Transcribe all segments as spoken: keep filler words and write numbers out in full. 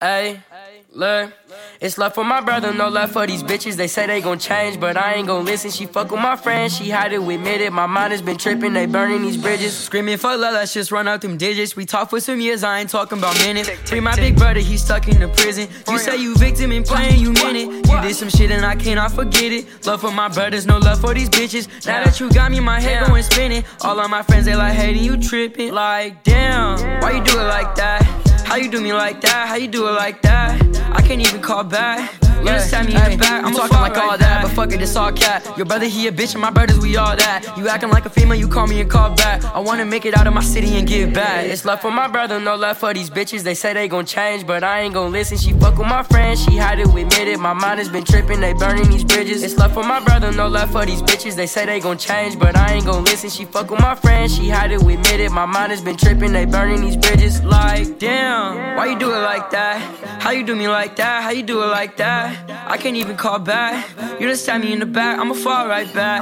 Ayy, look, it's love for my brother, no love for these bitches. They say they gon' change, but I ain't gon' listen. She fuck with my friends, she had to admit it. My mind has been tripping, they burning these bridges. Screaming fuck love, let's just run out them digits. We talk for some years, I ain't talking about minutes. Free my big brother, he's stuck in the prison. You say you victim and playing, you meant it. You did some shit and I cannot forget it. Love for my brothers, no love for these bitches. Now that you got me, my head going spinning. All of my friends, they like hating, you tripping. Like, damn, why you do it like that? How you do me like that? How you do it like that? I can't even call back. You just stab me in the back. I'm talking like all that, but fuck it, it's all cat. Your brother, he a bitch, and my brothers, we all that. You acting like a female, you call me and call back. I wanna make it out of my city and give back. It's love for my brother, no love for these bitches. They say they gon' change, but I ain't gon' listen. She fuck with my friends, she had to admit it. My mind has been tripping, they burning these bridges. It's love for my brother, no love for these bitches. They say they gon' change, but I ain't gon' listen. She fuck with my friends, she had to admit it. My mind has been tripping, they burning these bridges. Like, damn, why you do it like that? How you do me like that? How you do it like that? I can't even call back. You just stab me in the back, I'ma fall right back.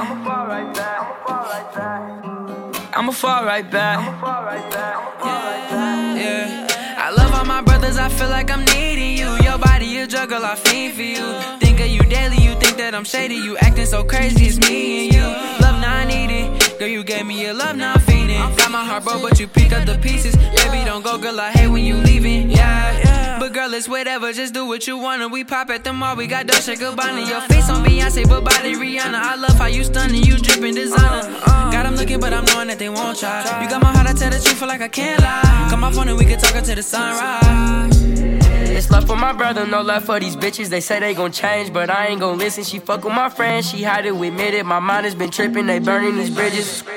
I'ma fall right back. Yeah, yeah. I love all my brothers, I feel like I'm needing you. Your body a juggle, I fiend for you. Think of you daily, you think that I'm shady. You acting so crazy, it's me and you. Love, now I need it. Girl, you gave me your love, now I'm feeding. Got my heart broke, but you pick up the pieces. Baby, don't go, girl, I hate when you leaving. Yeah, yeah. But girl, it's whatever, just do what you wanna. We pop at the mall, we got Dolce Gabbana. Your face on Beyonce, but body Rihanna. I love how you stunning, you dripping designer. Got them looking, but I'm knowing that they won't try. You got my heart, I tell the truth, feel like I can't lie. Come off phone and we can talk until the sunrise. It's love for my brother, no love for these bitches. They say they gon' change, but I ain't gon' listen. She fuck with my friends, she had to admit it. My mind has been tripping, they burning these bridges.